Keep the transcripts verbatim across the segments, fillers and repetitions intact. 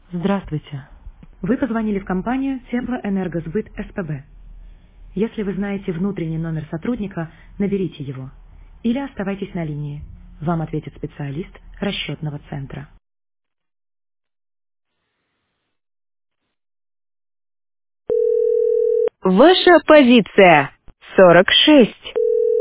Здравствуйте. Вы позвонили в компанию Теплоэнергосбыт СПБ. Если вы знаете внутренний номер сотрудника, наберите его. Или оставайтесь на линии. Вам ответит специалист расчетного центра. Ваша позиция сорок шесть.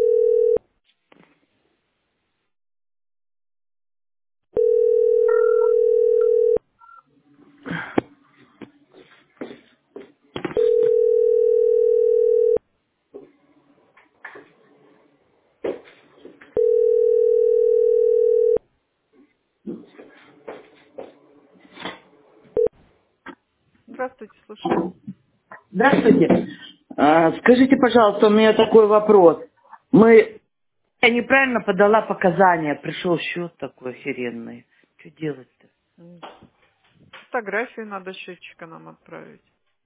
Здравствуйте, слушаю. Здравствуйте. А, скажите, пожалуйста, у меня такой вопрос. Мы... Я неправильно подала показания. Пришел счет такой охеренный. Что делать-то? М, Фотографию надо счетчика нам отправить.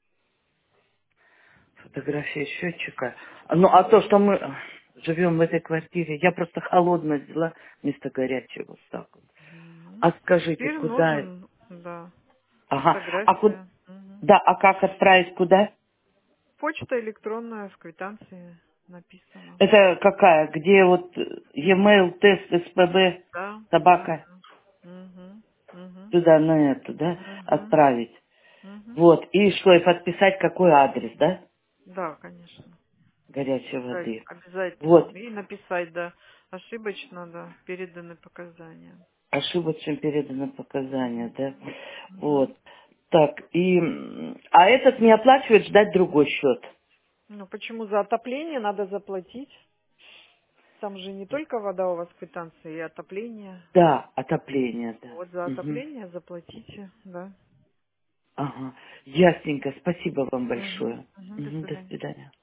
Фотография счетчика. Ну, а то, что мы живем в этой квартире, я просто холодно взяла вместо горячего. Вот так вот. Мгм. А скажите, Теперь куда... нужен, да, Ага. А ку- фотография. Мгм. Да, а как отправить куда? Почта электронная в квитанции написано. Это какая? Где вот э, e-mail, тест, СПБ, Да, да, собака? да. Угу, угу, Туда, на эту, да? угу, Отправить. угу. Вот. И что, и подписать какой адрес, да? Да, конечно. Горячей Обяза- воды. Обязательно. Вот. И написать, да, ошибочно, да, переданы показания. Ошибочно передано показания, да? Мгм. Вот. Так, и... м, А этот не оплачивает, ждать другой счет. Ну, почему за отопление надо заплатить? Там же не только вода у вас в квитанции, и отопление. Да, отопление, да. Вот за Мгм. отопление заплатите, да. Ага. Ясненько. Спасибо вам Угу, большое. угу, до Мгм, до свидания. свидания.